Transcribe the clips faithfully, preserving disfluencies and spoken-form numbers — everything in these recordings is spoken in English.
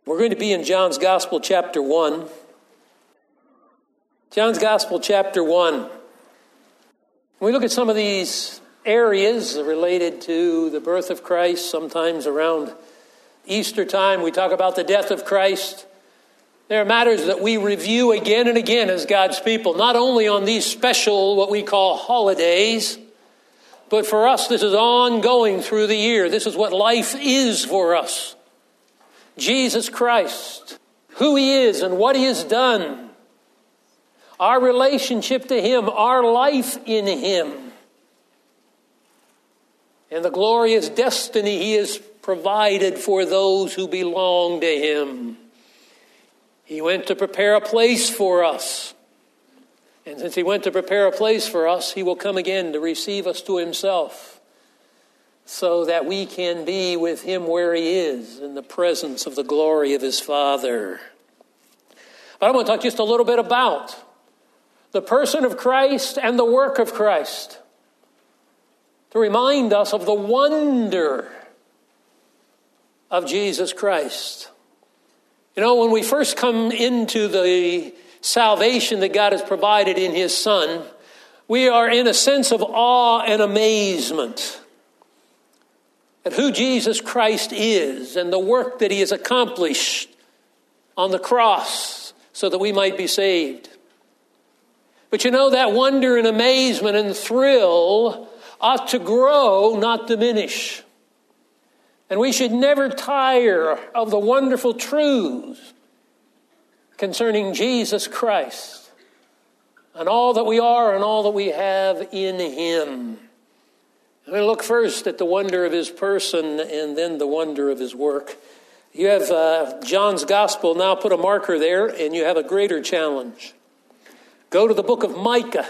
We're going to be in John's Gospel, chapter one. John's Gospel, chapter one. When we look at some of these areas related to the birth of Christ, sometimes around Easter time, we talk about the death of Christ. There are matters that we review again and again as God's people, not only on these special, what we call holidays, but for us, this is ongoing through the year. This is what life is for us. Jesus Christ, who he is and what he has done, our relationship to him, our life in him, and the glorious destiny he has provided for those who belong to him. He went to prepare a place for us. And since he went to prepare a place for us, he will come again to receive us to himself, so that we can be with him where he is, in the presence of the glory of his Father. But I want to talk just a little bit about the person of Christ and the work of Christ, to remind us of the wonder of Jesus Christ. You know, when we first come into the salvation that God has provided in his Son, we are in a sense of awe and amazement at who Jesus Christ is and the work that he has accomplished on the cross so that we might be saved. But you know, that wonder and amazement and thrill ought to grow, not diminish. And we should never tire of the wonderful truths concerning Jesus Christ and all that we are and all that we have in him. I'm going to look first at the wonder of his person and then the wonder of his work. You have uh, John's Gospel. Now put a marker there, and you have a greater challenge. Go to the book of Micah.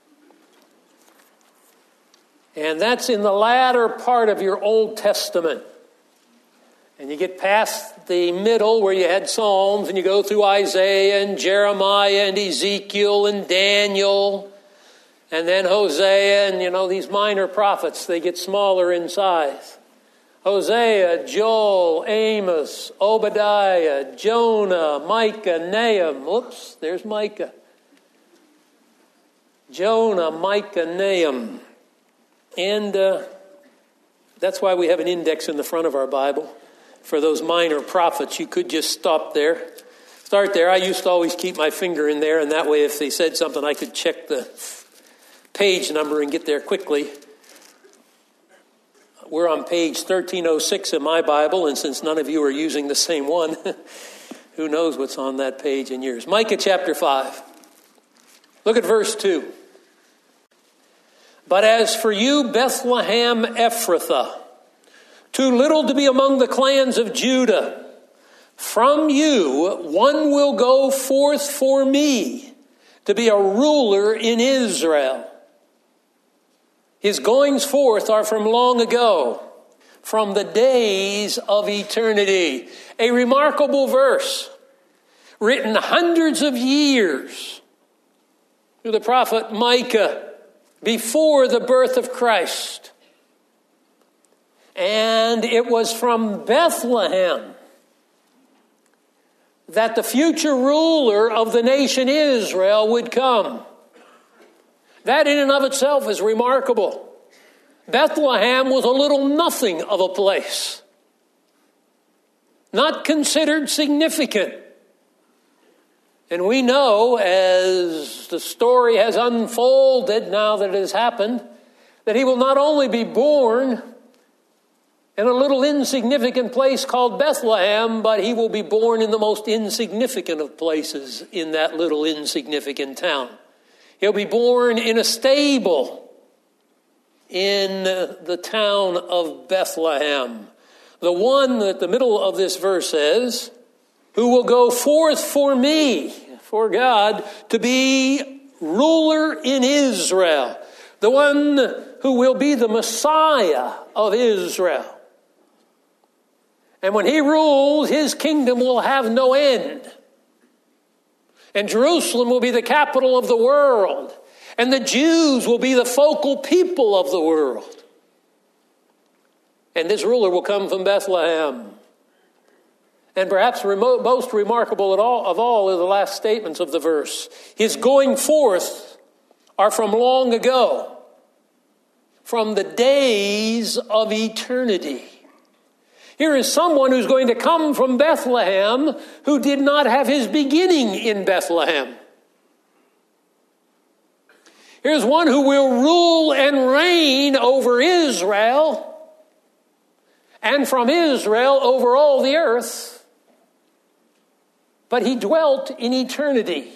And that's in the latter part of your Old Testament. And you get past the middle where you had Psalms, and you go through Isaiah and Jeremiah and Ezekiel and Daniel. And then Hosea, and you know, these minor prophets, they get smaller in size. Hosea, Joel, Amos, Obadiah, Jonah, Micah, Nahum. Whoops, there's Micah. Jonah, Micah, Nahum. And uh, that's why we have an index in the front of our Bible for those minor prophets. You could just stop there. Start there. I used to always keep my finger in there, and that way if they said something, I could check the page number and get there quickly. We're on page thirteen oh six in my Bible, and since none of you are using the same one, who knows what's on that page in yours. Micah chapter five. Look at verse two. But as for you, Bethlehem Ephrathah, too little to be among the clans of Judah, from you one will go forth for me to be a ruler in Israel. His goings forth are from long ago, from the days of eternity. A remarkable verse, written hundreds of years through the prophet Micah, before the birth of Christ. And it was from Bethlehem that the future ruler of the nation Israel would come. That in and of itself is remarkable. Bethlehem was a little nothing of a place, not considered significant. And we know, as the story has unfolded now that it has happened, that he will not only be born in a little insignificant place called Bethlehem, but he will be born in the most insignificant of places in that little insignificant town. He'll be born in a stable in the town of Bethlehem. The one that the middle of this verse says, who will go forth for me, for God, to be ruler in Israel. The one who will be the Messiah of Israel. And when he rules, his kingdom will have no end. And Jerusalem will be the capital of the world. And the Jews will be the focal people of the world. And this ruler will come from Bethlehem. And perhaps remo- most remarkable at all, of all are the last statements of the verse. His going forth are from long ago, from the days of eternity. Here is someone who's going to come from Bethlehem who did not have his beginning in Bethlehem. Here's one who will rule and reign over Israel, and from Israel over all the earth. But he dwelt in eternity.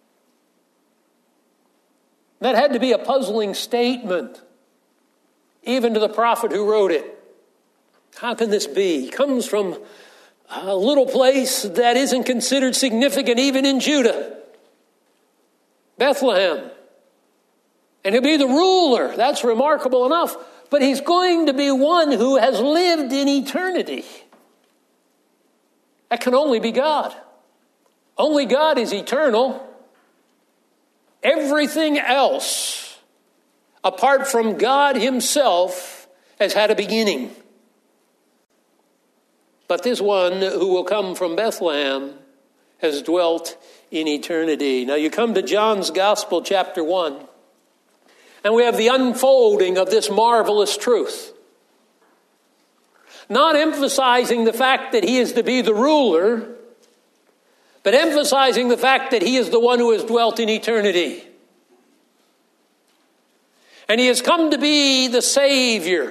That had to be a puzzling statement, even to the prophet who wrote it. How can this be? He comes from a little place that isn't considered significant even in Judah, Bethlehem. And he'll be the ruler. That's remarkable enough. But he's going to be one who has lived in eternity. That can only be God. Only God is eternal. Everything else, apart from God himself, has had a beginning. But this one who will come from Bethlehem has dwelt in eternity. Now you come to John's Gospel, chapter one, and we have the unfolding of this marvelous truth. Not emphasizing the fact that he is to be the ruler, but emphasizing the fact that he is the one who has dwelt in eternity. And he has come to be the Savior.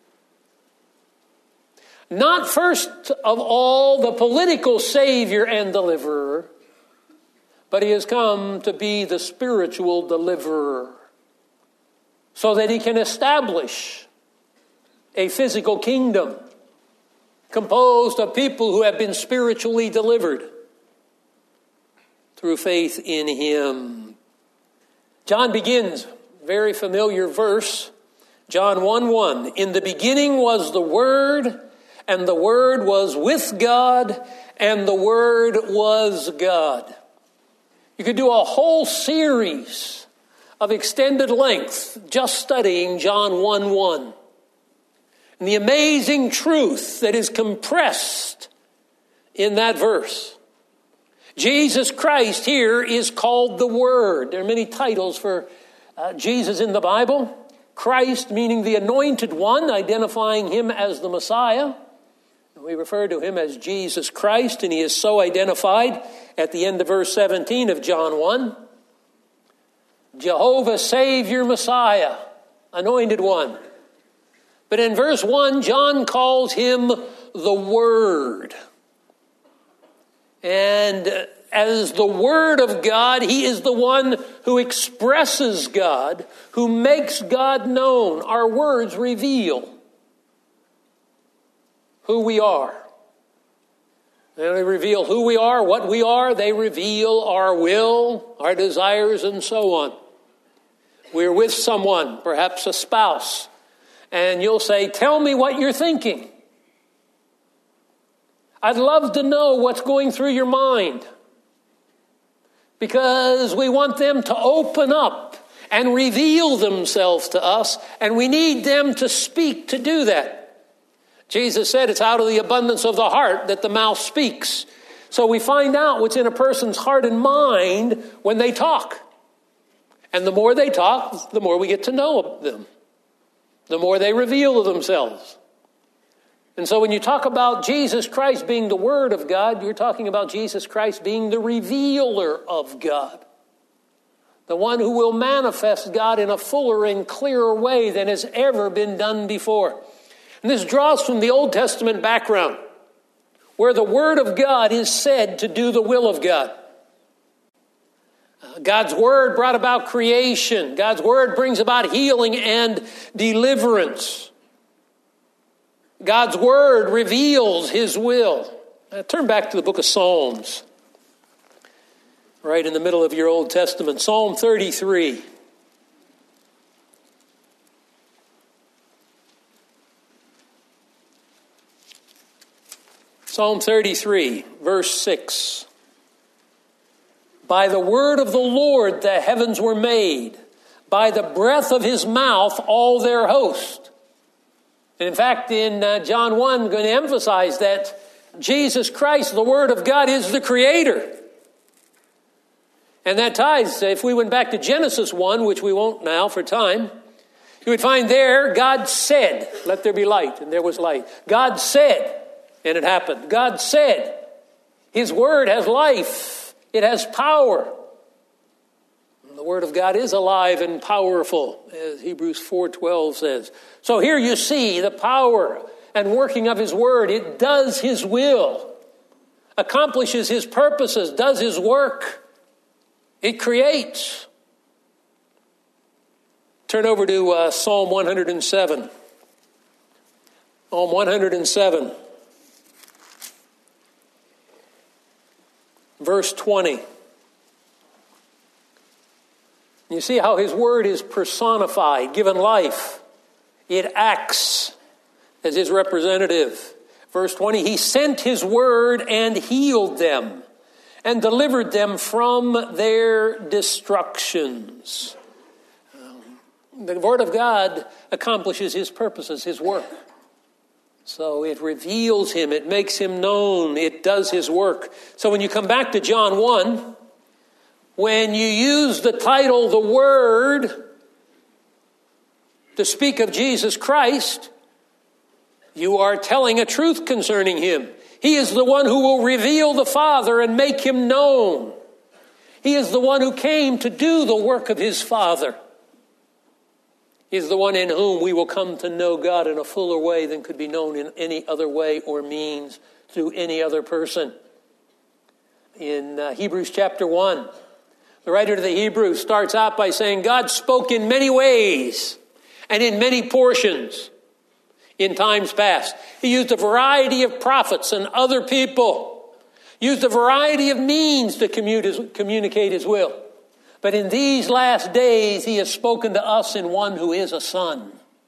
Not first of all the political Savior and deliverer, but he has come to be the spiritual deliverer, so that he can establish a physical kingdom composed of people who have been spiritually delivered through faith in him. John begins, very familiar verse, John one one. In the beginning was the Word, and the Word was with God, and the Word was God. You could do a whole series of extended length just studying John one one. And the amazing truth that is compressed in that verse. Jesus Christ here is called the Word. There are many titles for uh, Jesus in the Bible. Christ meaning the Anointed One, identifying him as the Messiah. We refer to him as Jesus Christ, and he is so identified at the end of verse seventeen of John one. Jehovah, Savior, Messiah, Anointed One. But in verse one, John calls him the Word. And as the Word of God, he is the one who expresses God, who makes God known. Our words reveal who we are. They reveal who we are, what we are. They reveal our will, our desires, and so on. We're with someone, perhaps a spouse, and you'll say, "Tell me what you're thinking. I'd love to know what's going through your mind." Because we want them to open up and reveal themselves to us, and we need them to speak to do that. Jesus said it's out of the abundance of the heart that the mouth speaks. So we find out what's in a person's heart and mind when they talk. And the more they talk, the more we get to know them. The more they reveal themselves. And so when you talk about Jesus Christ being the Word of God, you're talking about Jesus Christ being the revealer of God. The one who will manifest God in a fuller and clearer way than has ever been done before. And this draws from the Old Testament background, where the Word of God is said to do the will of God. Uh, God's Word brought about creation. God's Word brings about healing and deliverance. God's Word reveals His will. Now, turn back to the book of Psalms, right in the middle of your Old Testament. Psalm thirty-three. Psalm thirty-three, verse six. By the word of the Lord the heavens were made, by the breath of his mouth all their host. And in fact, in uh, John one, I'm going to emphasize that Jesus Christ, the Word of God, is the Creator. And that ties, if we went back to Genesis one, which we won't now for time, you would find there, God said, let there be light, and there was light. God said, and it happened. God said, His Word has life. It has power. And the Word of God is alive and powerful, as Hebrews four twelve says. So here you see the power and working of His Word. It does His will, accomplishes His purposes, does His work. It creates. Turn over to uh, Psalm one hundred seven. Psalm one hundred seven. Verse twenty. You see how His Word is personified, given life. It acts as His representative. Verse twenty, He sent His Word and healed them and delivered them from their destructions. Um, the Word of God accomplishes His purposes, His work. So it reveals Him, it makes Him known, it does His work. So when you come back to John one, when you use the title, the Word, to speak of Jesus Christ, you are telling a truth concerning Him. He is the one who will reveal the Father and make Him known. He is the one who came to do the work of His Father. He is the one in whom we will come to know God in a fuller way than could be known in any other way or means through any other person. In uh, Hebrews chapter one, the writer to the Hebrews starts out by saying, God spoke in many ways and in many portions in times past. He used a variety of prophets and other people, used a variety of means to communicate His will. But in these last days, He has spoken to us in one who is a Son.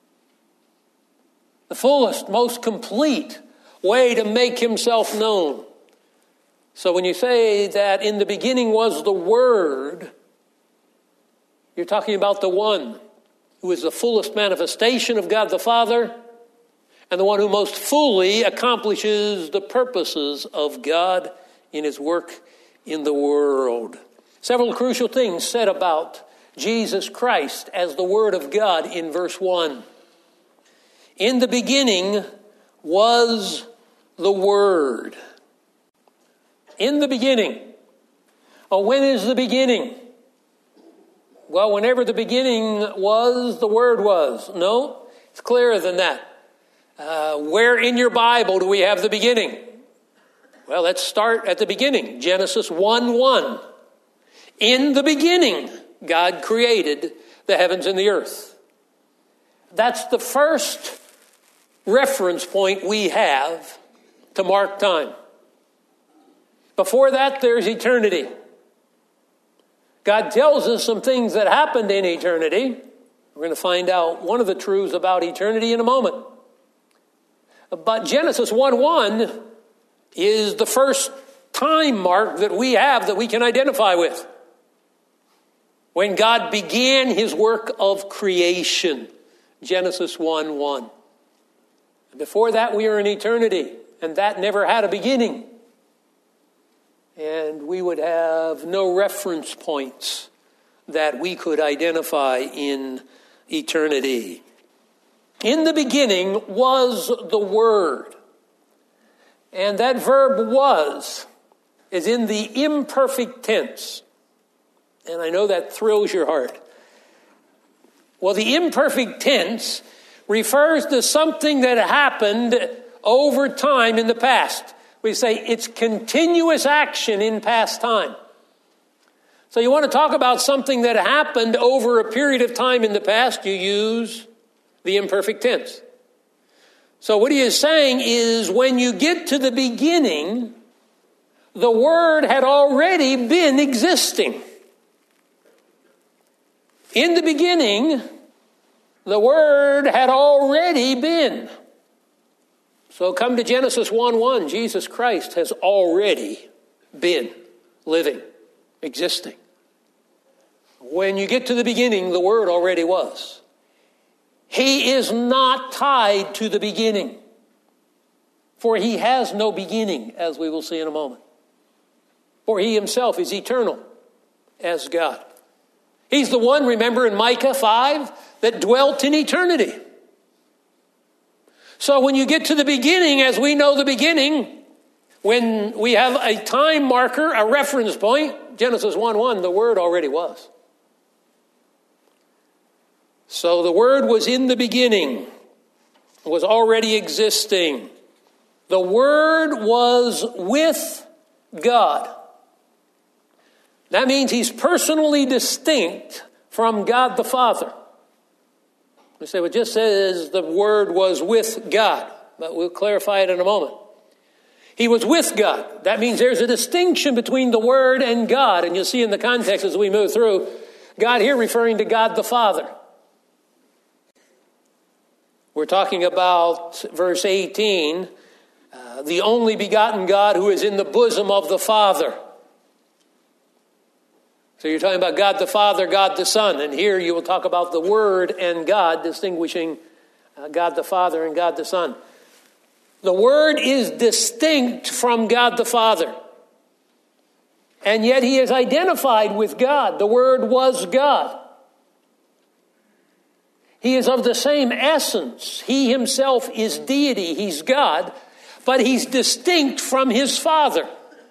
The fullest, most complete way to make Himself known. So when you say that in the beginning was the Word, you're talking about the one who is the fullest manifestation of God the Father and the one who most fully accomplishes the purposes of God in His work in the world. Several crucial things said about Jesus Christ as the Word of God in verse one. In the beginning was the Word. In the beginning. Oh, when is the beginning? Well, whenever the beginning was, the Word was. No, it's clearer than that. Uh, where in your Bible do we have the beginning? Well, let's start at the beginning. Genesis one one. In the beginning, God created the heavens and the earth. That's the first reference point we have to mark time. Before that, there's eternity. God tells us some things that happened in eternity. We're going to find out one of the truths about eternity in a moment. But Genesis one one is the first time mark that we have that we can identify with. When God began His work of creation. Genesis one one. Before that, we are in eternity, and that never had a beginning. And we would have no reference points that we could identify in eternity. In the beginning was the Word. And that verb was is in the imperfect tense. And I know that thrills your heart. Well, the imperfect tense refers to something that happened over time in the past. We say it's continuous action in past time. So you want to talk about something that happened over a period of time in the past, you use the imperfect tense. So what he is saying is when you get to the beginning, the Word had already been existing. In the beginning, the Word had already been. So come to Genesis one one. Jesus Christ has already been living, existing. When you get to the beginning, the Word already was. He is not tied to the beginning. For he has no beginning, as we will see in a moment. For he himself is eternal as God. He's the one, remember in Micah five, that dwelt in eternity. So when you get to the beginning, as we know the beginning, when we have a time marker, a reference point, Genesis one one, the Word already was. So the Word was in the beginning, was already existing. The Word was with God. That means he's personally distinct from God the Father. We say, well, it just says the Word was with God, but we'll clarify it in a moment. He was with God. That means there's a distinction between the Word and God. And you'll see in the context as we move through, God here referring to God the Father. We're talking about verse eighteen, uh, the only begotten God who is in the bosom of the Father. So you're talking about God the Father, God the Son. And here you will talk about the Word and God, distinguishing uh, God the Father and God the Son. The Word is distinct from God the Father. And yet he is identified with God. The Word was God. He is of the same essence. He himself is deity. He's God. But he's distinct from his Father.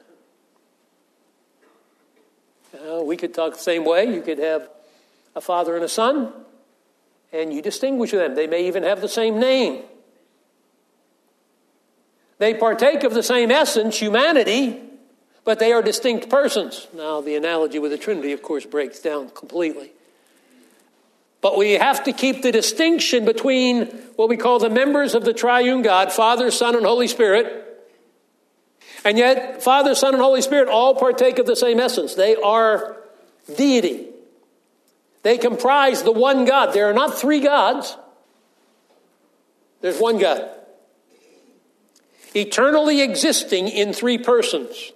Uh, we could talk the same way. You could have a father and a son, and you distinguish them. They may even have the same name. They partake of the same essence, humanity, but they are distinct persons. Now, the analogy with the Trinity, of course, breaks down completely. But we have to keep the distinction between what we call the members of the triune God, Father, Son, and Holy Spirit. And yet, Father, Son, and Holy Spirit all partake of the same essence. They are deity. They comprise the one God. There are not three gods. There's one God. Eternally existing in three persons.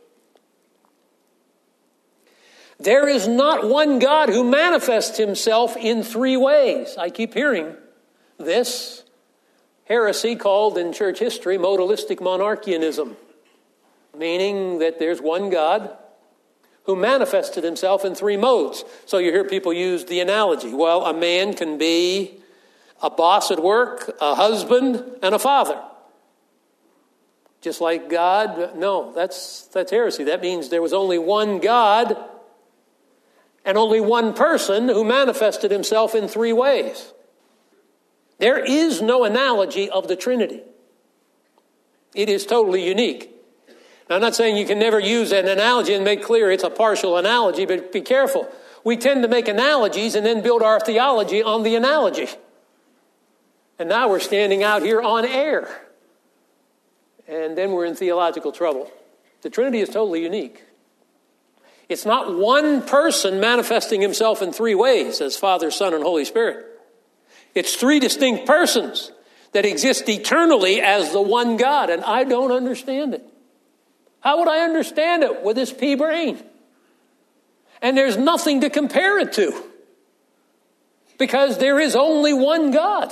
There is not one God who manifests himself in three ways. I keep hearing this heresy called in church history modalistic monarchianism, meaning that there's one God who manifested himself in three modes. So you hear people use the analogy. Well, a man can be a boss at work, a husband, and a father. Just like God. No, that's that's heresy. That means there was only one God and only one person who manifested himself in three ways. There is no analogy of the Trinity. It is totally unique. Now, I'm not saying you can never use an analogy and make clear it's a partial analogy, but be careful. We tend to make analogies and then build our theology on the analogy. And now we're standing out here on air. And then we're in theological trouble. The Trinity is totally unique. It's not one person manifesting himself in three ways as Father, Son, and Holy Spirit. It's three distinct persons that exist eternally as the one God. And I don't understand it. How would I understand it with this pea brain? And there's nothing to compare it to. Because there is only one God.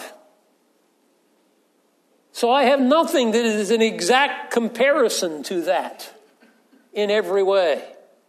So I have nothing that is an exact comparison to that in every way.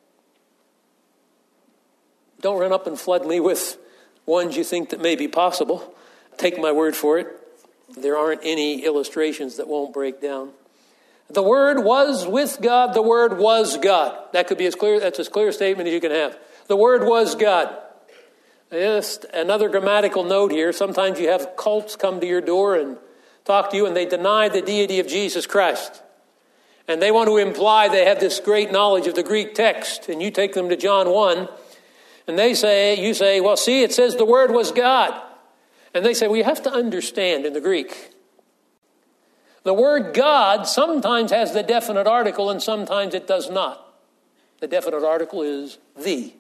Don't run up and flood me with ones you think that may be possible. Take my word for it. There aren't any illustrations that won't break down. The Word was with God. The Word was God. That could be as clear, that's as clear a statement as you can have. The Word was God. Just another grammatical note here. Sometimes you have cults come to your door and talk to you and they deny the deity of Jesus Christ. And they want to imply they have this great knowledge of the Greek text. And you take them to John one and they say, you say, well, see, it says the Word was God. And they say, well, you have to understand in the Greek. The word God sometimes has the definite article and sometimes it does not. The definite article is the.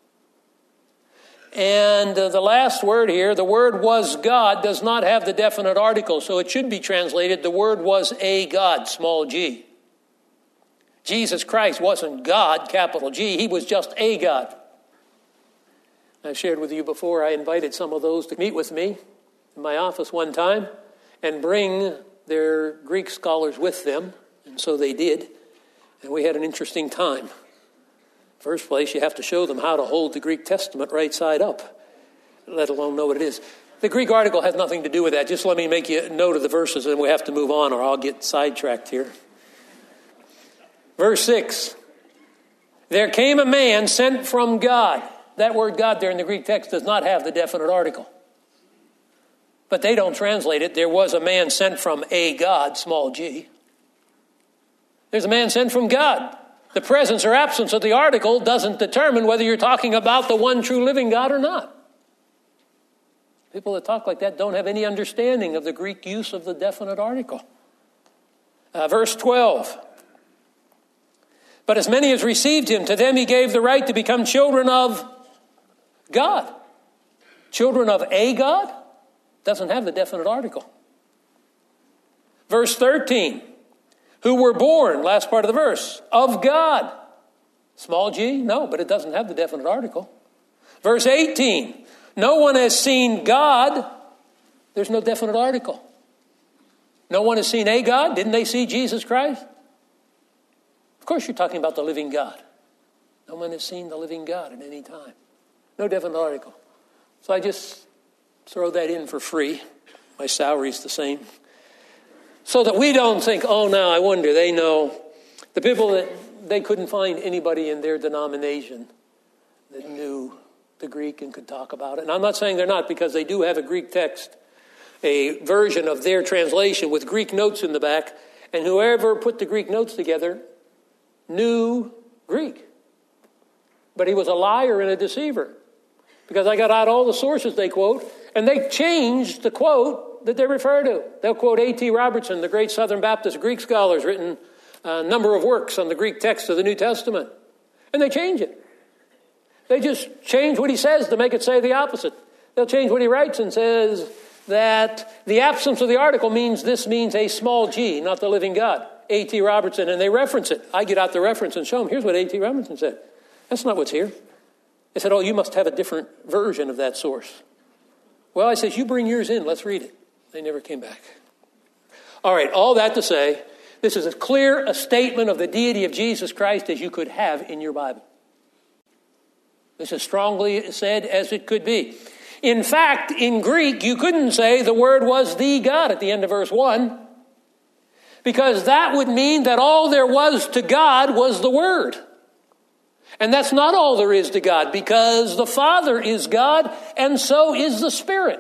And uh, the last word here, the word was God, does not have the definite article. So it should be translated, the word was a God, small g. Jesus Christ wasn't God, capital G. He was just a God. I've shared with you before, I invited some of those to meet with me in my office one time and bring their Greek scholars with them, and so they did. And we had an interesting time. First place, you have to show them how to hold the Greek Testament right side up, let alone know what it is. The Greek article has nothing to do with that. Just let me make you a note of the verses, and we have to move on, or I'll get sidetracked here. Verse six. There came a man sent from God. That word God there in the Greek text does not have the definite article. But they don't translate it. There was a man sent from a God, small g. There's a man sent from God. The presence or absence of the article doesn't determine whether you're talking about the one true living God or not. People that talk like that don't have any understanding of the Greek use of the definite article. Uh, verse twelve. But as many as received him, to them he gave the right to become children of God. Children of a God? Doesn't have the definite article. Verse thirteen. Who were born, last part of the verse, of God. Small g? No, but it doesn't have the definite article. Verse eighteen. No one has seen God. There's no definite article. No one has seen a God. Didn't they see Jesus Christ? Of course you're talking about the living God. No one has seen the living God at any time. No definite article. So I just throw that in for free. My salary's the same. So that we don't think, oh, now I wonder, they know. The people that they couldn't find anybody in their denomination that knew the Greek and could talk about it. And I'm not saying they're not, because they do have a Greek text, a version of their translation with Greek notes in the back. And whoever put the Greek notes together knew Greek. But he was a liar and a deceiver, because I got out all the sources they quote, and they changed the quote that they refer to. They'll quote A T Robertson, the great Southern Baptist Greek scholar, has written a number of works on the Greek text of the New Testament. And they change it. They just change what he says to make it say the opposite. They'll change what he writes and says that the absence of the article means this means a small g, not the living God. A T Robertson, and they reference it. I get out the reference and show them, here's what A T Robertson said. That's not what's here. They said, oh, you must have a different version of that source. Well, I said, you bring yours in, let's read it. They never came back. All right, all that to say, this is as clear a statement of the deity of Jesus Christ as you could have in your Bible. This is strongly said as it could be. In fact, in Greek, you couldn't say the word was the God at the end of verse one, because that would mean that all there was to God was the Word. And that's not all there is to God, because the Father is God, and so is the Spirit.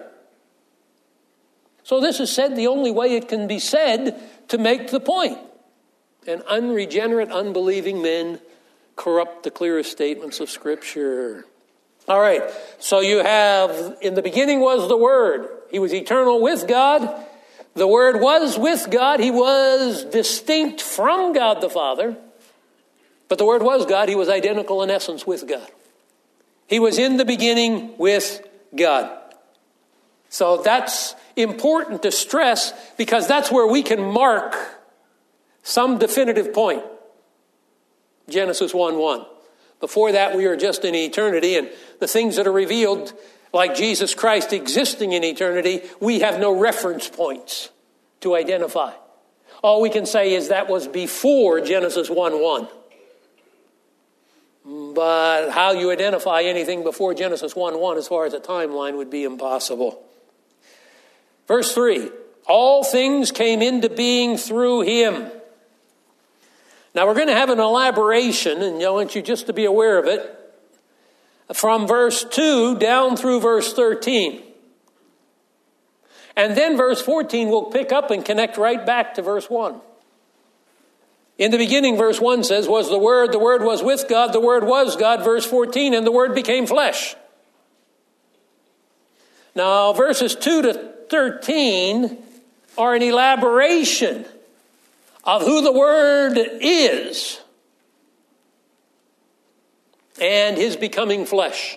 So this is said the only way it can be said to make the point. And unregenerate, unbelieving men corrupt the clearest statements of Scripture. All right, so you have, in the beginning was the Word. He was eternal with God. The Word was with God. He was distinct from God the Father. But the Word was God. He was identical in essence with God. He was in the beginning with God. So that's important to stress, because that's where we can mark some definitive point. Genesis one one. Before that, we are just in eternity, and the things that are revealed, like Jesus Christ existing in eternity, we have no reference points to identify. All we can say is that was before Genesis one one. But how you identify anything before Genesis one one as far as a timeline would be impossible. Verse three, all things came into being through him. Now we're going to have an elaboration, and I want you just to be aware of it, from verse two down through verse thirteen. And then verse fourteen will pick up and connect right back to verse one. In the beginning, verse one says, was the Word, the Word was with God, the Word was God. Verse fourteen, and the Word became flesh. Now, verses two to thirteen are an elaboration of who the Word is and his becoming flesh.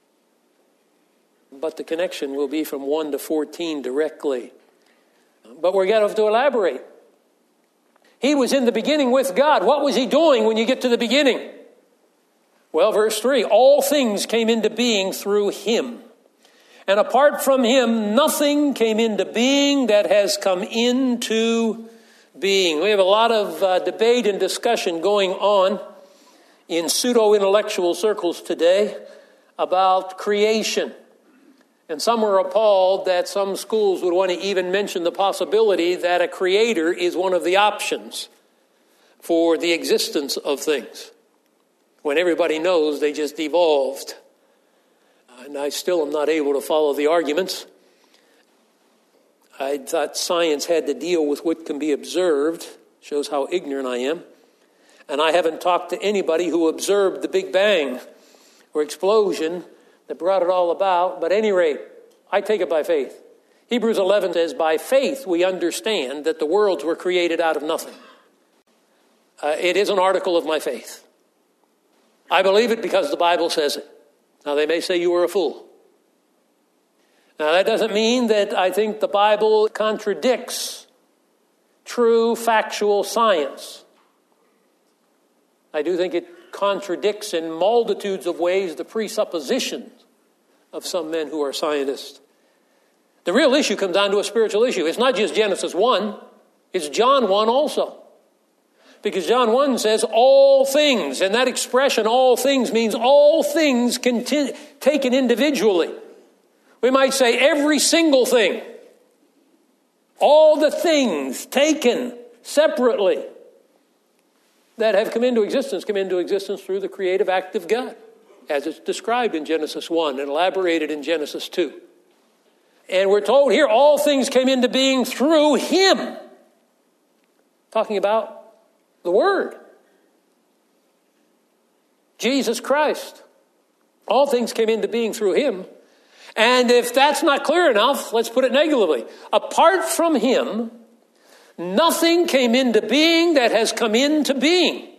But the connection will be from one to fourteen directly. But we're going to have to elaborate. He was in the beginning with God. What was he doing when you get to the beginning? Well, verse three, all things came into being through him. And apart from him, nothing came into being that has come into being. We have a lot of uh, debate and discussion going on in pseudo-intellectual circles today about creation. And some are appalled that some schools would want to even mention the possibility that a creator is one of the options for the existence of things, when everybody knows they just evolved. And I still am not able to follow the arguments. I thought science had to deal with what can be observed. Shows how ignorant I am. And I haven't talked to anybody who observed the Big Bang or explosion that brought it all about. But at any rate, I take it by faith. Hebrews eleven says, by faith we understand that the worlds were created out of nothing. Uh, it is an article of my faith. I believe it because the Bible says it. Now, they may say you were a fool. Now, that doesn't mean that I think the Bible contradicts true factual science. I do think it contradicts in multitudes of ways the presuppositions of some men who are scientists. The real issue comes down to a spiritual issue. It's not just Genesis one. It's John one also. Because John one says all things, and that expression all things means all things conti- taken individually. We might say every single thing. All the things taken separately that have come into existence come into existence through the creative act of God, as it's described in Genesis one and elaborated in Genesis two. And we're told here all things came into being through him. Talking about the Word. Jesus Christ. All things came into being through him. And if that's not clear enough, let's put it negatively. Apart from him, nothing came into being that has come into being.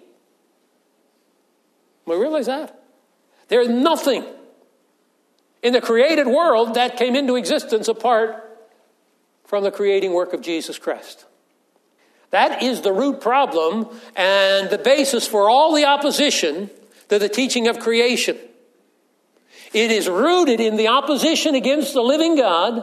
We realize that. There's nothing in the created world that came into existence apart from the creating work of Jesus Christ. That is the root problem and the basis for all the opposition to the teaching of creation. It is rooted in the opposition against the living God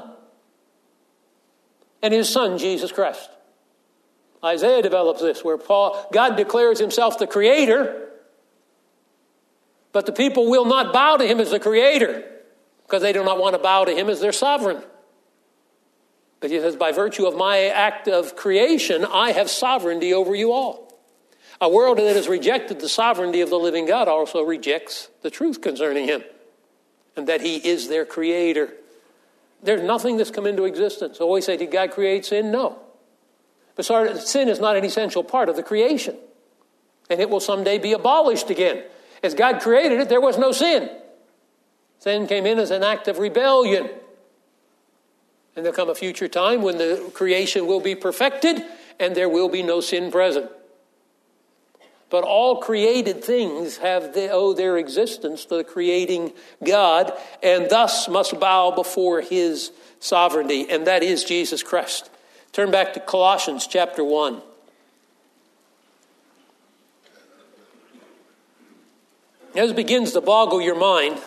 and his Son, Jesus Christ. Isaiah develops this, where Paul, God declares himself the creator, but the people will not bow to him as the creator because they do not want to bow to him as their sovereign. But he says, by virtue of my act of creation, I have sovereignty over you all. A world that has rejected the sovereignty of the living God also rejects the truth concerning him, and that he is their creator. There's nothing that's come into existence. So we say, did God create sin? No. But sin is not an essential part of the creation. And it will someday be abolished again. As God created it, there was no sin. Sin came in as an act of rebellion. And there'll come a future time when the creation will be perfected and there will be no sin present. But all created things have they owe their existence to the creating God and thus must bow before his sovereignty, and that is Jesus Christ. Turn back to Colossians chapter one. As begins to boggle your mind,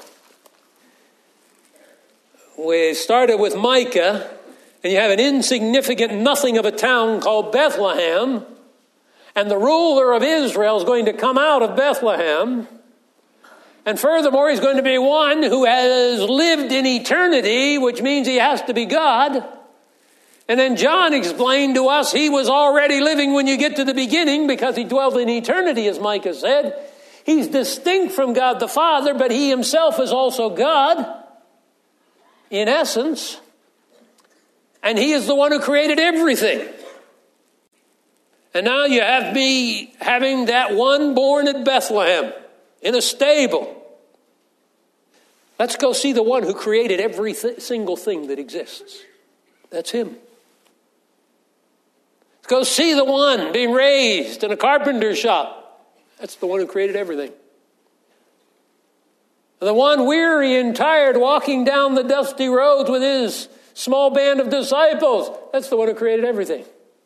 we started with Micah, and you have an insignificant nothing of a town called Bethlehem, and the ruler of Israel is going to come out of Bethlehem. And furthermore, he's going to be one who has lived in eternity, which means he has to be God. And then John explained to us he was already living when you get to the beginning because he dwelt in eternity, as Micah said. He's distinct from God the Father, but he himself is also God in essence. And he is the one who created everything. And now you have me having that one born at Bethlehem in a stable. Let's go see the one who created every th- single thing that exists. That's him. Let's go see the one being raised in a carpenter's shop. That's the one who created everything. The one weary and tired walking down the dusty roads with his small band of disciples. That's the one who created everything.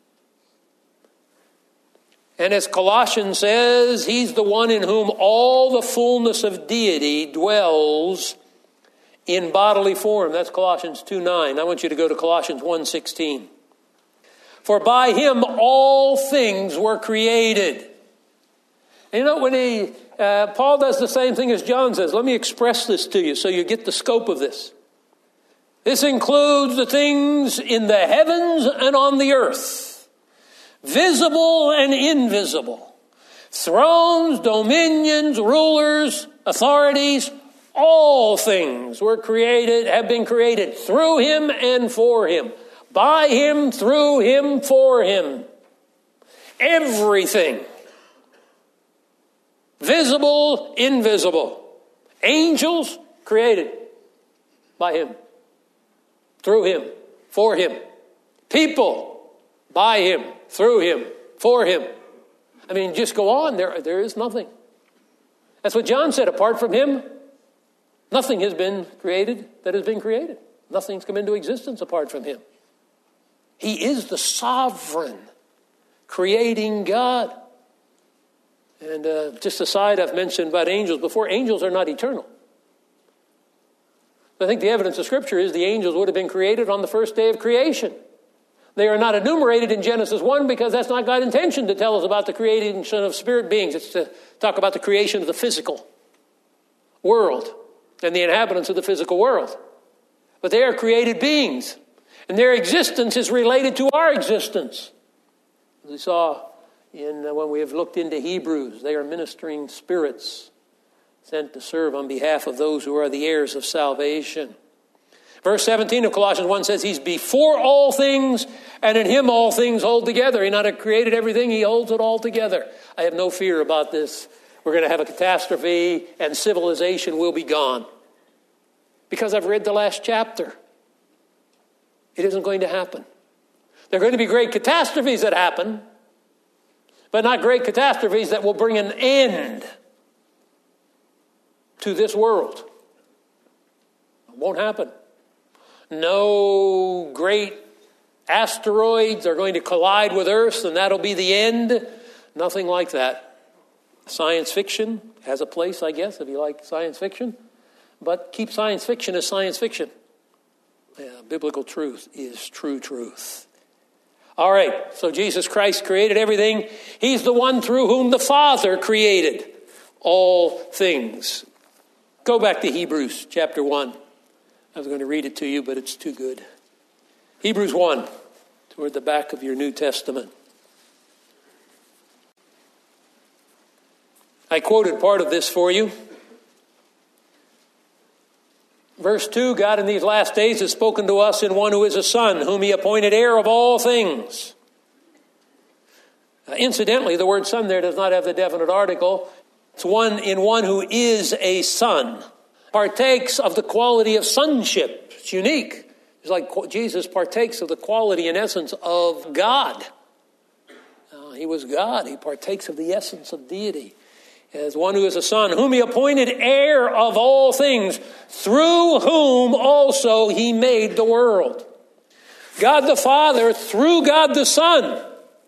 And as Colossians says, he's the one in whom all the fullness of deity dwells in bodily form. That's Colossians two nine. I want you to go to Colossians one sixteen. For by him all things were created. And you know, when he, uh, Paul does the same thing as John says. Let me express this to you so you get the scope of this. This includes the things in the heavens and on the earth, visible and invisible, thrones, dominions, rulers, authorities. All things were created, have been created through him and for him. By him, through him, for him. Everything. Visible, invisible. Angels created by him. Through him, for him. People by him, through him, for him. I mean, just go on. There, there is nothing. That's what John said. Apart from him, nothing has been created that has been created. Nothing's come into existence apart from him. He is the sovereign, creating God. And uh, just a side I've mentioned about angels before, angels are not eternal. I think the evidence of Scripture is the angels would have been created on the first day of creation. They are not enumerated in Genesis one because that's not God's intention to tell us about the creation of spirit beings. It's to talk about the creation of the physical world and the inhabitants of the physical world. But they are created beings. And their existence is related to our existence. As we saw in uh, when we have looked into Hebrews, they are ministering spirits sent to serve on behalf of those who are the heirs of salvation. Verse seventeen of Colossians one says, he's before all things, and in him all things hold together. He not have created everything, he holds it all together. I have no fear about this. We're going to have a catastrophe, and civilization will be gone. Because I've read the last chapter. It isn't going to happen. There are going to be great catastrophes that happen, but not great catastrophes that will bring an end to this world. It won't happen. No great asteroids are going to collide with Earth, and that'll be the end. Nothing like that. Science fiction has a place, I guess, if you like science fiction. But keep science fiction as science fiction. Yeah, biblical truth is true truth. All right, so Jesus Christ created everything. He's the one through whom the Father created all things. Go back to Hebrews chapter one. I was going to read it to you, but it's too good. Hebrews one, toward the back of your New Testament. I quoted part of this for you. Verse two, God in these last days has spoken to us in one who is a son, whom he appointed heir of all things. Uh, incidentally, the word son there does not have the definite article. It's one in one who is a son. Partakes of the quality of sonship. It's unique. It's like Jesus partakes of the quality and essence of God. Uh, he was God. He partakes of the essence of deity. As one who is a son, whom he appointed heir of all things, through whom also he made the world. God the Father, through God the Son,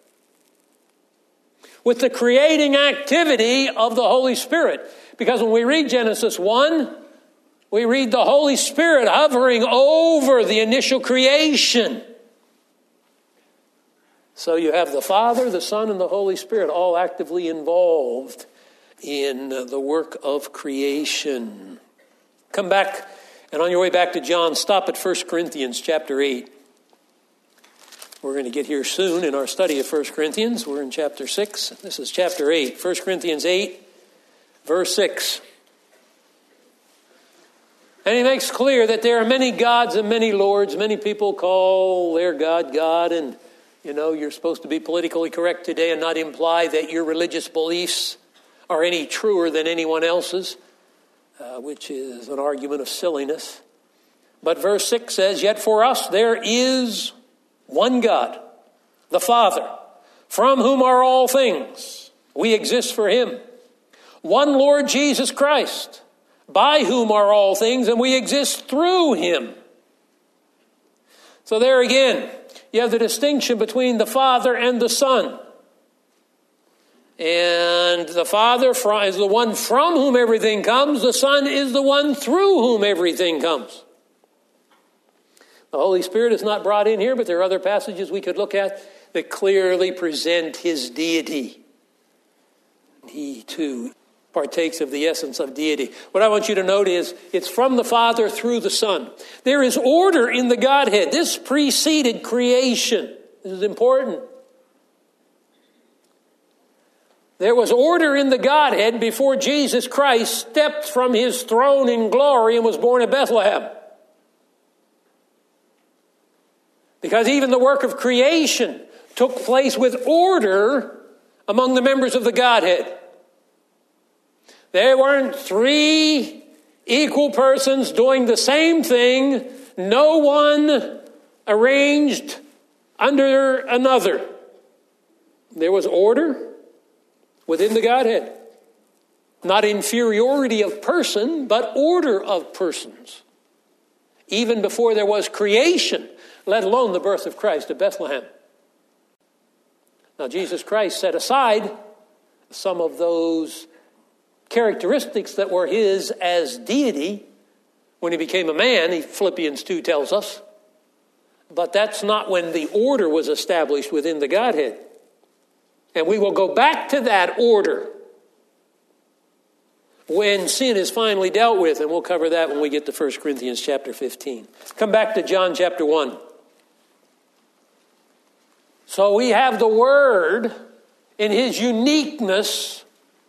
with the creating activity of the Holy Spirit. Because when we read Genesis one, we read the Holy Spirit hovering over the initial creation. So you have the Father, the Son, and the Holy Spirit all actively involved in the work of creation. Come back, and on your way back to John, stop at First Corinthians chapter eight. We're going to get here soon in our study of First Corinthians. We're in chapter six. This is chapter eight. First Corinthians eight, verse six. And he makes clear that there are many gods and many lords. Many people call their God God, and you know, you're supposed to be politically correct today and not imply that your religious beliefs are any truer than anyone else's, uh, which is an argument of silliness. But verse six says, yet for us there is one God, the Father, from whom are all things. We exist for him. One Lord Jesus Christ, by whom are all things, and we exist through him. So there again, you have the distinction between the Father and the Son. And the Father is the one from whom everything comes. The Son is the one through whom everything comes. The Holy Spirit is not brought in here, but there are other passages we could look at that clearly present his deity. He, too, partakes of the essence of deity. What I want you to note is it's from the Father through the Son. There is order in the Godhead. This preceded creation. This is important. There was order in the Godhead before Jesus Christ stepped from his throne in glory and was born at Bethlehem. Because even the work of creation took place with order among the members of the Godhead. There weren't three equal persons doing the same thing, no one arranged under another. There was order within the Godhead. Not inferiority of person, but order of persons. Even before there was creation, let alone the birth of Christ at Bethlehem. Now, Jesus Christ set aside some of those characteristics that were his as deity when he became a man, Philippians two tells us. But that's not when the order was established within the Godhead. And we will go back to that order when sin is finally dealt with, and we'll cover that when we get to First Corinthians chapter fifteen. Come back to John chapter one. So we have the Word in his uniqueness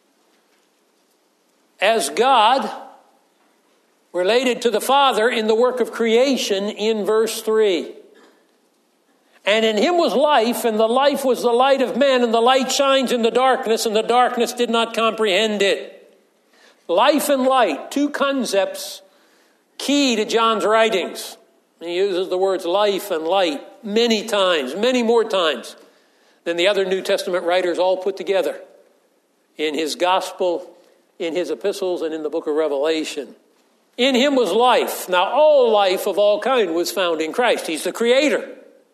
as God related to the Father in the work of creation in verse three. And in him was life, and the life was the light of men, and the light shines in the darkness, and the darkness did not comprehend it. Life and light, two concepts key to John's writings. He uses the words life and light many times, many more times than the other New Testament writers all put together in his gospel, in his epistles, and in the book of Revelation. In him was life. Now, all life of all kind was found in Christ. He's the creator.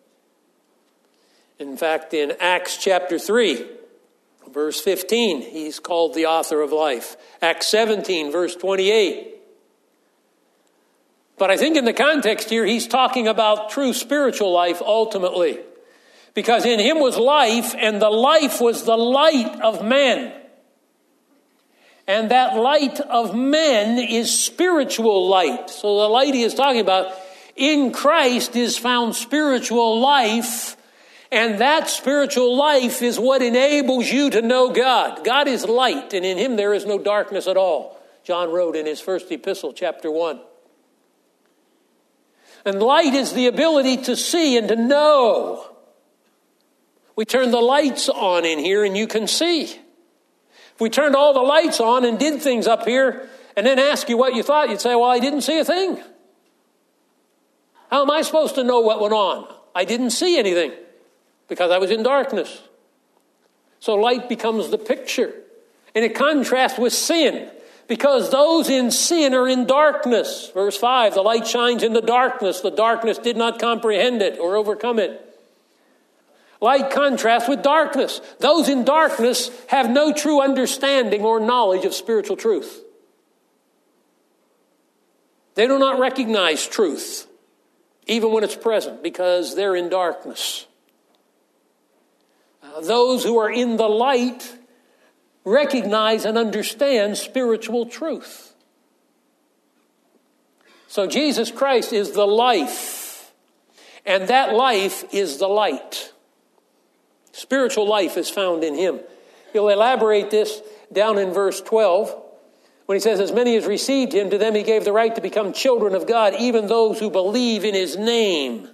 In fact, in Acts chapter three, verse fifteen, he's called the author of life. Acts seventeen, verse twenty-eight. But I think in the context here, he's talking about true spiritual life ultimately. Because in him was life, and the life was the light of men. And that light of men is spiritual light. So the light he is talking about, in Christ is found spiritual life. And that spiritual life is what enables you to know God. God is light, and in him there is no darkness at all. John wrote in his first epistle, chapter one. And light is the ability to see and to know. We turn the lights on in here and you can see. If we turned all the lights on and did things up here and then ask you what you thought, you'd say, well, I didn't see a thing. How am I supposed to know what went on? I didn't see anything because I was in darkness. So light becomes the picture. And it contrasts with sin. Because those in sin are in darkness. Verse five, the light shines in the darkness. The darkness did not comprehend it or overcome it. Light contrasts with darkness. Those in darkness have no true understanding or knowledge of spiritual truth. They do not recognize truth, even when it's present, because they're in darkness. Uh, those who are in the light recognize and understand spiritual truth. So Jesus Christ is the life, and that life is the light. Spiritual life is found in him. He'll elaborate this down in verse twelve when he says, as many as received him, to them he gave the right to become children of God, even those who believe in his name.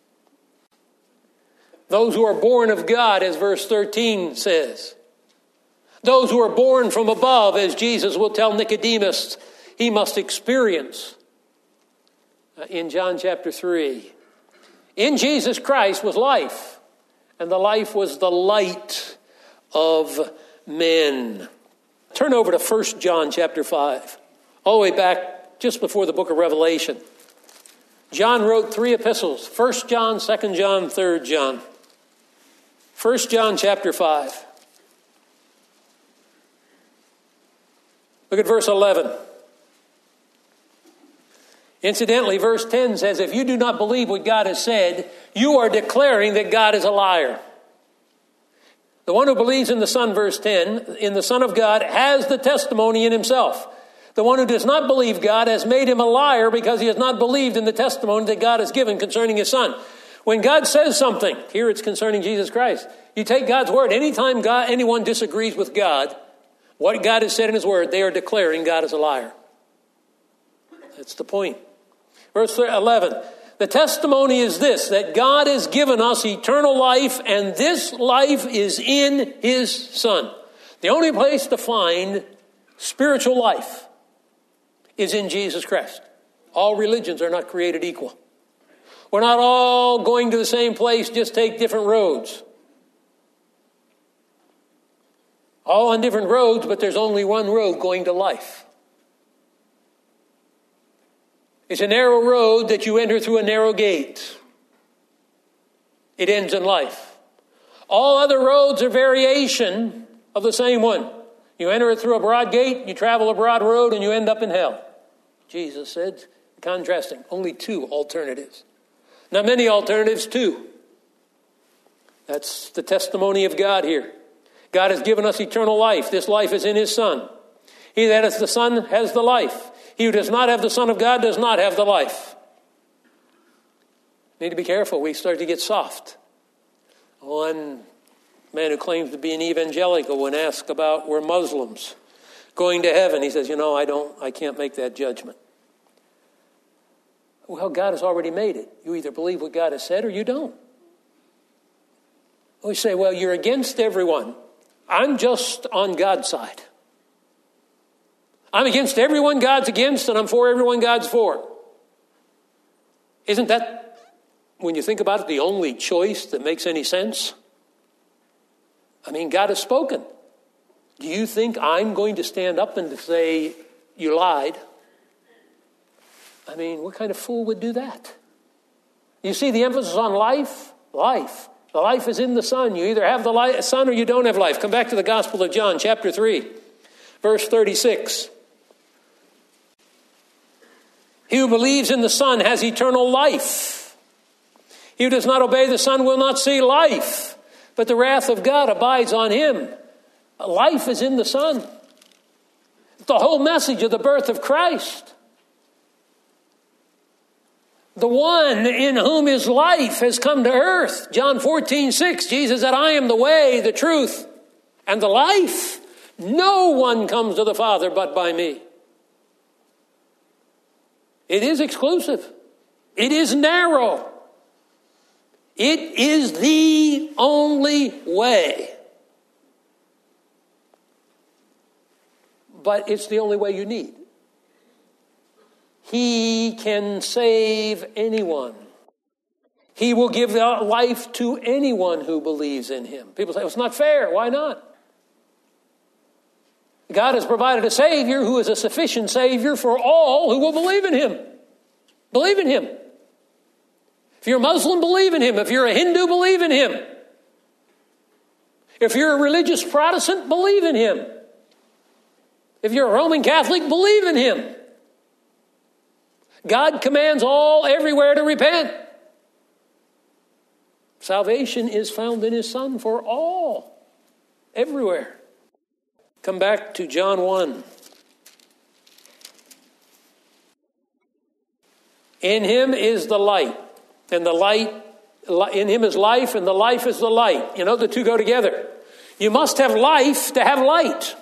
Those who are born of God, as verse thirteen says. Those who are born from above, as Jesus will tell Nicodemus, he must experience. Uh, in John chapter three. In Jesus Christ was life, and the life was the light of men. Turn over to First John chapter five, all the way back just before the book of Revelation. John wrote three epistles, First John, Second John, Third John. First John chapter five. Look at verse eleven. Incidentally, verse ten says, if you do not believe what God has said, you are declaring that God is a liar. The one who believes in the Son, verse ten, in the Son of God, has the testimony in himself. The one who does not believe God has made him a liar because he has not believed in the testimony that God has given concerning his Son. When God says something, here it's concerning Jesus Christ, you take God's word. Anytime God, anyone disagrees with God, what God has said in his word, they are declaring God is a liar. That's the point. Verse eleven, the testimony is this, that God has given us eternal life, and this life is in his Son. The only place to find spiritual life is in Jesus Christ. All religions are not created equal. We're not all going to the same place, just take different roads. All on different roads, but there's only one road going to life. It's a narrow road that you enter through a narrow gate. It ends in life. All other roads are variation of the same one. You enter it through a broad gate, you travel a broad road, and you end up in hell. Jesus said, contrasting, only two alternatives. Not many alternatives, two. That's the testimony of God here. God has given us eternal life. This life is in his Son. He that has the Son has the life. He who does not have the Son of God does not have the life. Need to be careful. We start to get soft. One man who claims to be an evangelical, when asked about were Muslims going to heaven, he says, you know, I don't, I can't make that judgment. Well, God has already made it. You either believe what God has said or you don't. We say, well, you're against everyone. I'm just on God's side. I'm against everyone God's against, and I'm for everyone God's for. Isn't that, when you think about it, the only choice that makes any sense? I mean, God has spoken. Do you think I'm going to stand up and say, you lied? I mean, what kind of fool would do that? You see the emphasis on life? Life. The life is in the Son. You either have the life, Son or you don't have life. Come back to the Gospel of John, chapter three, verse thirty-six. He who believes in the Son has eternal life. He who does not obey the Son will not see life, but the wrath of God abides on him. Life is in the Son. The whole message of the birth of Christ. The one in whom is life has come to earth. John fourteen six, Jesus said, I am the way, the truth, and the life. No one comes to the Father but by me. It is exclusive. It is narrow. It is the only way. But it's the only way you need. He can save anyone. He will give life to anyone who believes in him. People say, well, it's not fair. Why not? God has provided a Savior who is a sufficient Savior for all who will believe in him. Believe in him. If you're a Muslim, believe in him. If you're a Hindu, believe in him. If you're a religious Protestant, believe in him. If you're a Roman Catholic, believe in him. God commands all everywhere to repent. Salvation is found in his Son for all, everywhere. Come back to John one. In him is the light, and the light, in him is life, and the life is the light. You know, the two go together. You must have life to have light.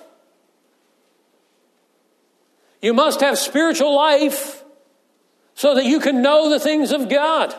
You must have spiritual life so that you can know the things of God.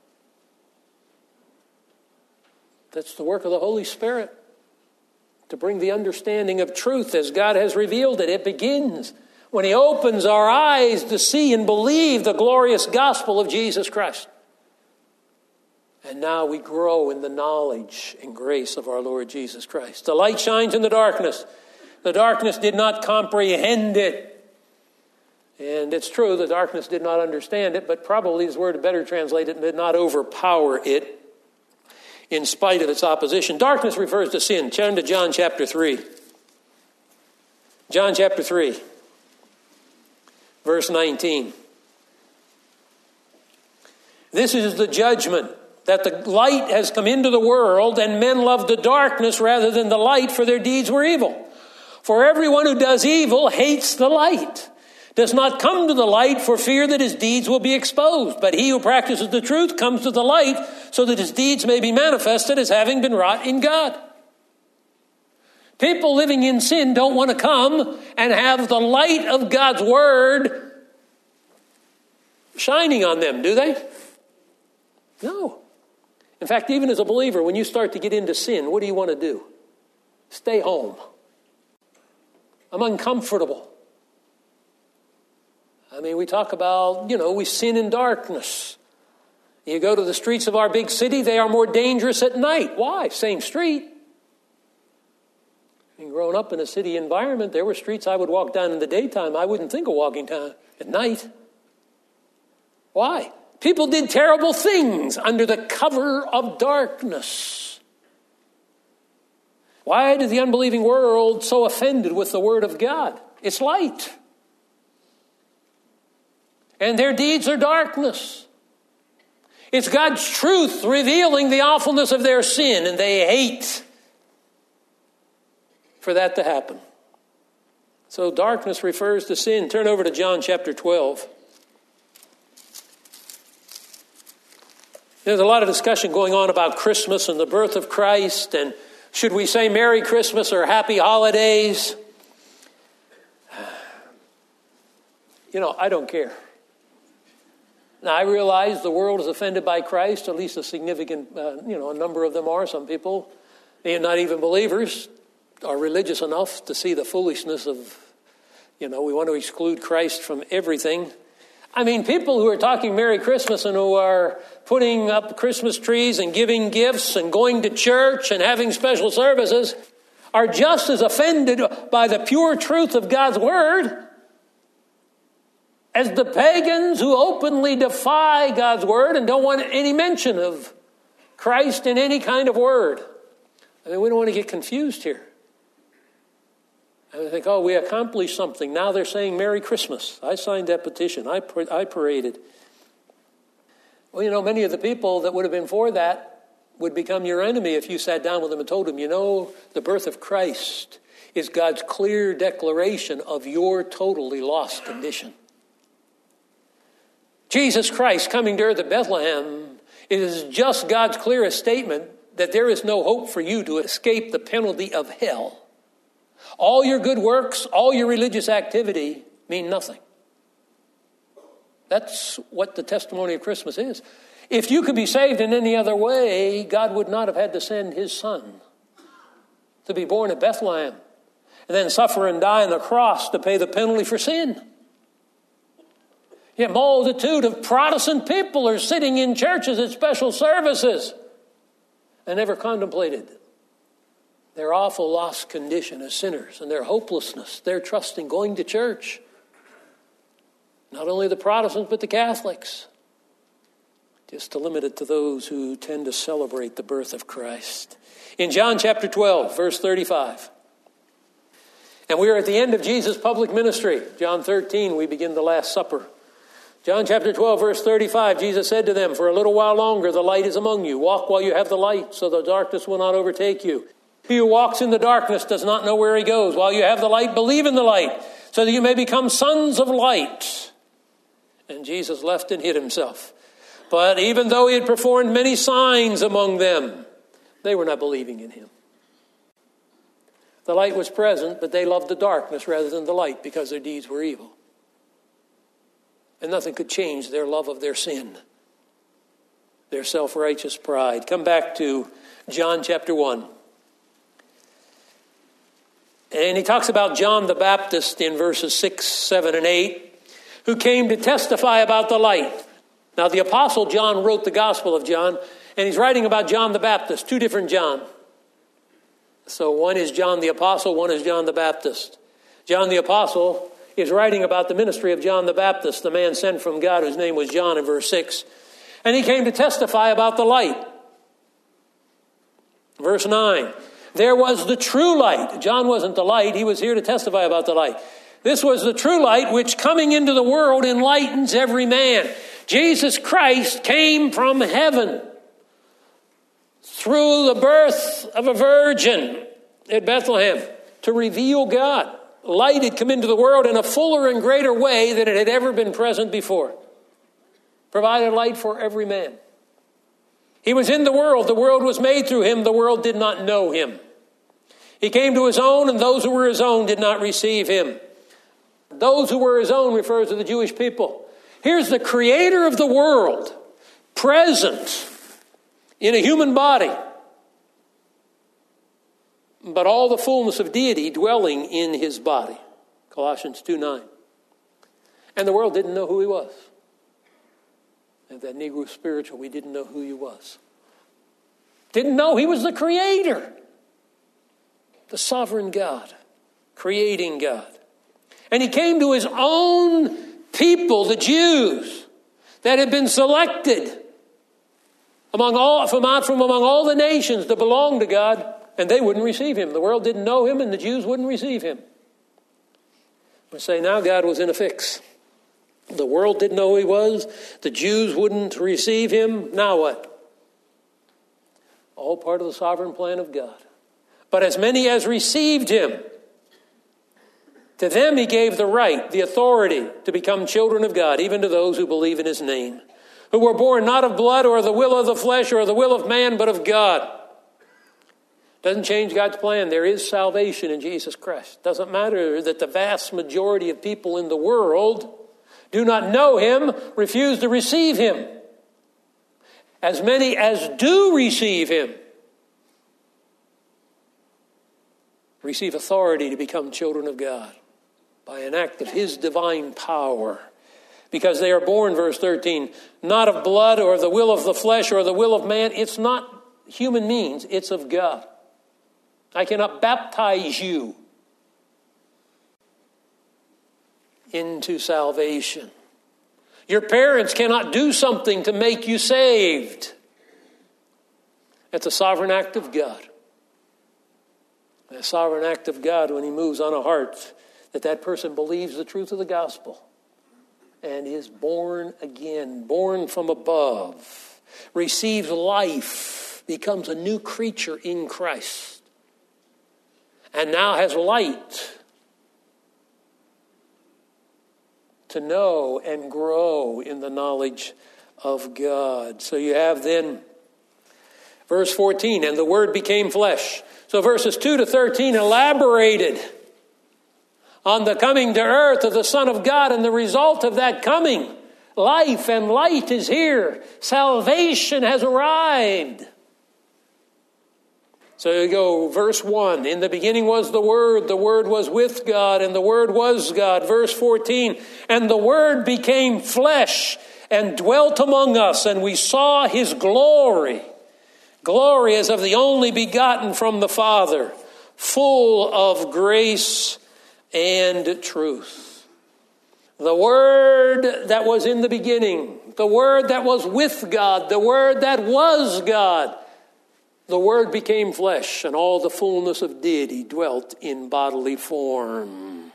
That's the work of the Holy Spirit, to bring the understanding of truth as God has revealed it. It begins when he opens our eyes to see and believe the glorious gospel of Jesus Christ. And now we grow in the knowledge and grace of our Lord Jesus Christ. The light shines in the darkness. The darkness did not comprehend it. And it's true, the darkness did not understand it, but probably this word better translated, did not overpower it in spite of its opposition. Darkness refers to sin. Turn to John chapter three. John chapter three. Verse nineteen. This is the judgment, that the light has come into the world, and men love the darkness rather than the light, for their deeds were evil. For everyone who does evil hates the light, does not come to the light for fear that his deeds will be exposed. But he who practices the truth comes to the light, so that his deeds may be manifested as having been wrought in God. People living in sin don't want to come and have the light of God's word shining on them, do they? No. In fact, even as a believer, when you start to get into sin, what do you want to do? Stay home. I'm uncomfortable. I mean, we talk about, you know, we sin in darkness. You go to the streets of our big city, they are more dangerous at night. Why? Same street. I mean, growing up in a city environment, there were streets I would walk down in the daytime. I wouldn't think of walking down at night. Why? People did terrible things under the cover of darkness. Why is the unbelieving world so offended with the word of God? It's light. And their deeds are darkness. It's God's truth revealing the awfulness of their sin, and they hate for that to happen. So darkness refers to sin. Turn over to John chapter twelve. There's a lot of discussion going on about Christmas and the birth of Christ, and should we say Merry Christmas or Happy Holidays? You know, I don't care. Now, I realize the world is offended by Christ, at least a significant, uh, you know, a number of them are. Some people, they're not even believers, are religious enough to see the foolishness of, you know, we want to exclude Christ from everything. I mean, people who are talking Merry Christmas and who are putting up Christmas trees and giving gifts and going to church and having special services are just as offended by the pure truth of God's word as the pagans who openly defy God's word and don't want any mention of Christ in any kind of word. I mean, we don't want to get confused here. And they think, oh, we accomplished something. Now they're saying Merry Christmas. I signed that petition. I, I paraded. Well, you know, many of the people that would have been for that would become your enemy if you sat down with them and told them, you know, the birth of Christ is God's clear declaration of your totally lost condition. Jesus Christ coming to earth at Bethlehem is just God's clearest statement that there is no hope for you to escape the penalty of hell. All your good works, all your religious activity mean nothing. That's what the testimony of Christmas is. If you could be saved in any other way, God would not have had to send his son to be born at Bethlehem and then suffer and die on the cross to pay the penalty for sin. Yet a multitude of Protestant people are sitting in churches at special services and never contemplated their awful lost condition as sinners and their hopelessness, their trusting, going to church. Not only the Protestants, but the Catholics. Just to limit it to those who tend to celebrate the birth of Christ. In John chapter twelve, verse thirty-five. And we are at the end of Jesus' public ministry. John thirteen, we begin the Last Supper. John chapter twelve, verse thirty-five, Jesus said to them, for a little while longer the light is among you. Walk while you have the light, so the darkness will not overtake you. He who walks in the darkness does not know where he goes. While you have the light, believe in the light, so that you may become sons of light. And Jesus left and hid himself. But even though he had performed many signs among them, they were not believing in him. The light was present, but they loved the darkness rather than the light because their deeds were evil. And nothing could change their love of their sin, their self-righteous pride. Come back to John chapter one. And he talks about John the Baptist in verses six, seven, and eight, who came to testify about the light. Now, the Apostle John wrote the Gospel of John, and he's writing about John the Baptist, two different John. So one is John the Apostle, one is John the Baptist. John the Apostle is writing about the ministry of John the Baptist, the man sent from God whose name was John, in verse six. And he came to testify about the light. Verse nine. There was the true light. John wasn't the light. He was here to testify about the light. This was the true light which coming into the world enlightens every man. Jesus Christ came from heaven through the birth of a virgin at Bethlehem to reveal God. Light had come into the world in a fuller and greater way than it had ever been present before. Provided light for every man. He was in the world. The world was made through him. The world did not know him. He came to his own, and those who were his own did not receive him. Those who were his own refers to the Jewish people. Here's the creator of the world, present in a human body, but all the fullness of deity dwelling in his body. Colossians two nine. And the world didn't know who he was. And that Negro spiritual, we didn't know who he was. Didn't know he was the creator. The sovereign God. Creating God. And he came to his own people, the Jews, that had been selected among all, from out from among all the nations to belong to God, and they wouldn't receive him. The world didn't know him, and the Jews wouldn't receive him. We say now God was in a fix. The world didn't know who he was. The Jews wouldn't receive him. Now what? All part of the sovereign plan of God. But as many as received him, to them he gave the right, the authority to become children of God, even to those who believe in his name, who were born not of blood or the will of the flesh or the will of man, but of God. Doesn't change God's plan. There is salvation in Jesus Christ. Doesn't matter that the vast majority of people in the world do not know him, refuse to receive him. As many as do receive him receive authority to become children of God by an act of his divine power. Because they are born, verse thirteen, not of blood or the will of the flesh or the will of man. It's not human means, it's of God. I cannot baptize you into salvation. Your parents cannot do something to make you saved. It's a sovereign act of God. A sovereign act of God when he moves on a heart that that person believes the truth of the gospel and is born again, born from above, receives life, becomes a new creature in Christ, and now has light to know and grow in the knowledge of God. So you have then verse fourteen, and the Word became flesh. So verses two to thirteen elaborated on the coming to earth of the Son of God and the result of that coming. Life and light is here. Salvation has arrived. So you go, verse one, in the beginning was the Word, the Word was with God, and the Word was God. Verse fourteen, and the Word became flesh and dwelt among us, and we saw his glory. Glory as of the only begotten from the Father, full of grace and truth. The Word that was in the beginning, the Word that was with God, the Word that was God, the Word became flesh, and all the fullness of deity dwelt in bodily form.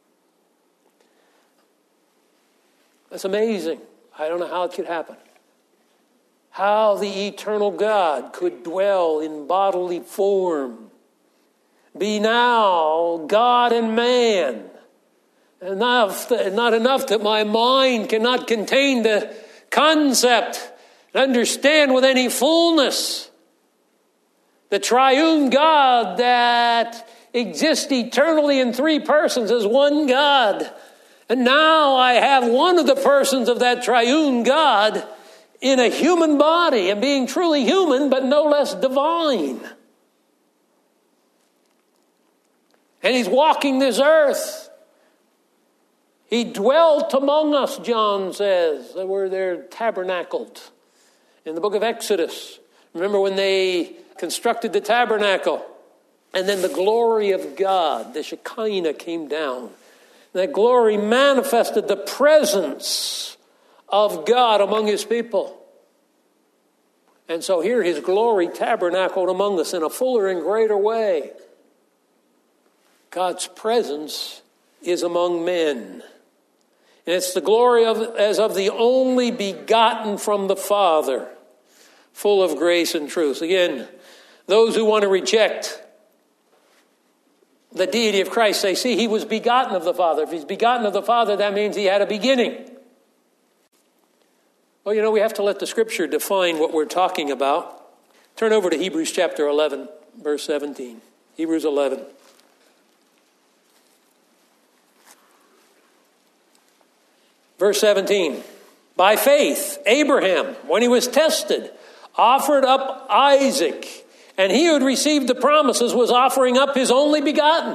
That's amazing. I don't know how it could happen. How the eternal God could dwell in bodily form. Be now God and man. Enough, not enough that my mind cannot contain the concept and understand with any fullness the triune God that exists eternally in three persons as one God. And now I have one of the persons of that triune God in a human body and being truly human, but no less divine. And he's walking this earth. He dwelt among us, John says. They were there tabernacled. In the book of Exodus, remember when they constructed the tabernacle, and then the glory of God, the Shekinah, came down. That glory manifested the presence of God among his people. And so here his glory tabernacled among us in a fuller and greater way. God's presence is among men. And it's the glory of as of the only begotten from the Father, full of grace and truth. Again, those who want to reject the deity of Christ say, see, he was begotten of the Father. If he's begotten of the Father, that means he had a beginning. Well, you know, we have to let the Scripture define what we're talking about. Turn over to Hebrews chapter eleven, verse seventeen. Hebrews eleven. Verse seventeen. By faith, Abraham, when he was tested, offered up Isaac, and he who had received the promises was offering up his only begotten.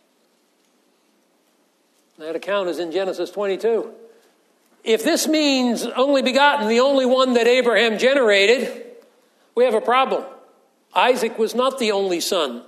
That account is in Genesis twenty-two. If this means only begotten, the only one that Abraham generated, we have a problem. Isaac was not the only son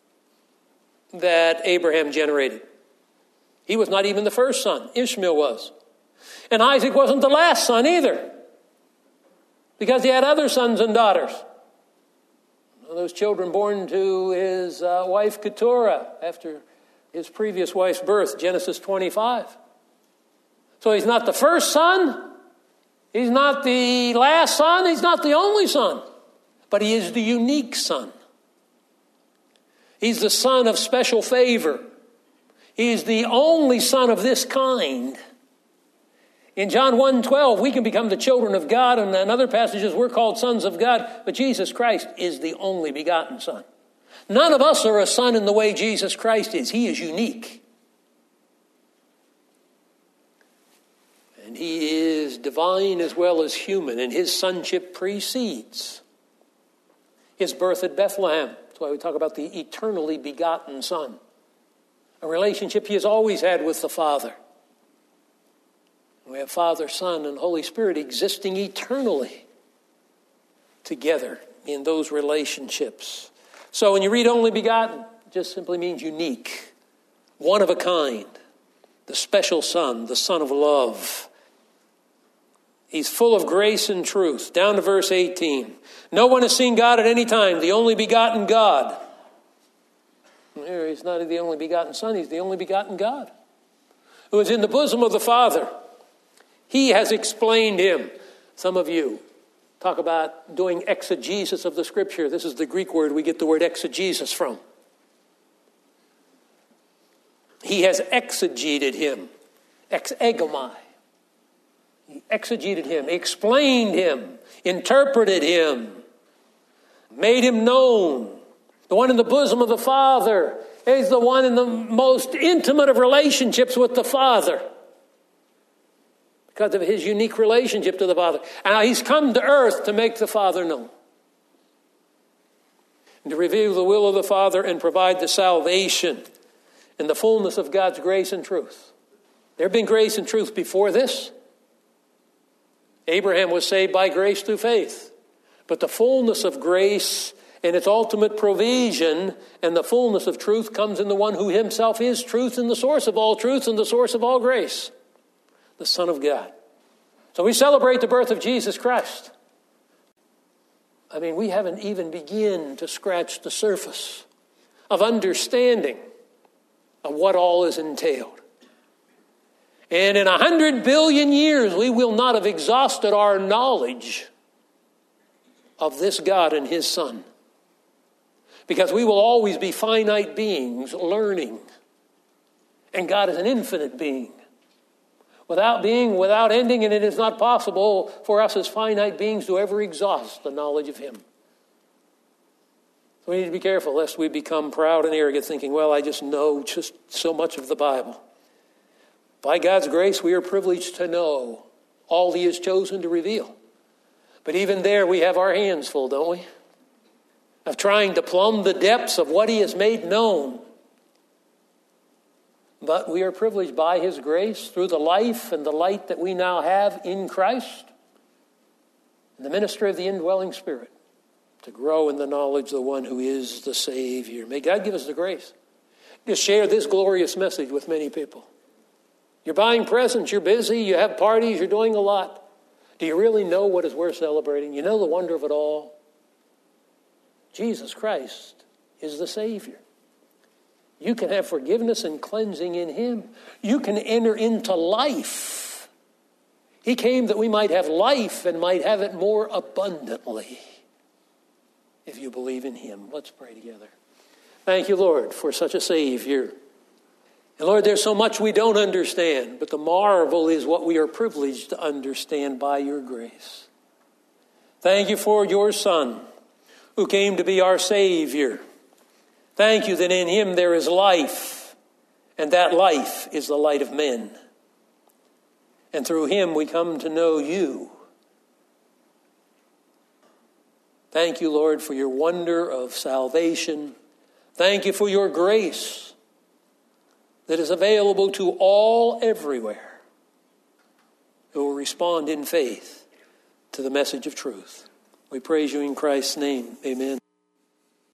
that Abraham generated. He was not even the first son. Ishmael was. And Isaac wasn't the last son either, because he had other sons and daughters. Those children born to his uh, wife Keturah after his previous wife's birth, Genesis twenty-five. So he's not the first son, he's not the last son, he's not the only son, but he is the unique son. He's the son of special favor. He's the only son of this kind. In John one twelve, we can become the children of God, and in other passages we're called sons of God, but Jesus Christ is the only begotten son. None of us are a son in the way Jesus Christ is. He is unique. And he is divine as well as human, and his sonship precedes his birth at Bethlehem. That's why we talk about the eternally begotten Son, a relationship he has always had with the Father. We have Father, Son, and Holy Spirit existing eternally together in those relationships. So when you read only begotten, it just simply means unique, one of a kind, the special Son, the Son of love. He's full of grace and truth. Down to verse eighteen. No one has seen God at any time, the only begotten God. Here, he's not the only begotten Son, he's the only begotten God, who is in the bosom of the Father. He has explained him. Some of you talk about doing exegesis of the Scripture. This is the Greek word we get the word exegesis from. He has exegeted him. Exegomai. He exegeted him, explained him, interpreted him, made him known. The one in the bosom of the Father is the one in the most intimate of relationships with the Father, because of his unique relationship to the Father. And now he's come to earth to make the Father known, and to reveal the will of the Father and provide the salvation and the fullness of God's grace and truth. There had been grace and truth before this. Abraham was saved by grace through faith. But the fullness of grace and its ultimate provision and the fullness of truth comes in the one who himself is truth and the source of all truth and the source of all grace, the Son of God. So we celebrate the birth of Jesus Christ. I mean, we haven't even begun to scratch the surface of understanding of what all is entailed. And in a hundred billion years, we will not have exhausted our knowledge of this God and his Son, because we will always be finite beings learning. And God is an infinite being, without being, without ending, and it is not possible for us as finite beings to ever exhaust the knowledge of him. So we need to be careful lest we become proud and arrogant, thinking, well, I just know just so much of the Bible. By God's grace, we are privileged to know all he has chosen to reveal. But even there, we have our hands full, don't we? Of trying to plumb the depths of what he has made known. But we are privileged by his grace through the life and the light that we now have in Christ, and the ministry of the indwelling Spirit, to grow in the knowledge of the one who is the Savior. May God give us the grace to share this glorious message with many people. You're buying presents, you're busy, you have parties, you're doing a lot. Do you really know what is worth celebrating? You know the wonder of it all? Jesus Christ is the Savior. You can have forgiveness and cleansing in him. You can enter into life. He came that we might have life and might have it more abundantly. If you believe in him. Let's pray together. Thank you, Lord, for such a Savior. And Lord, there's so much we don't understand, but the marvel is what we are privileged to understand by your grace. Thank you for your Son, who came to be our Savior. Thank you that in him there is life, and that life is the light of men. And through him we come to know you. Thank you, Lord, for your wonder of salvation. Thank you for your grace that is available to all everywhere who will respond in faith to the message of truth. We praise you in Christ's name. Amen.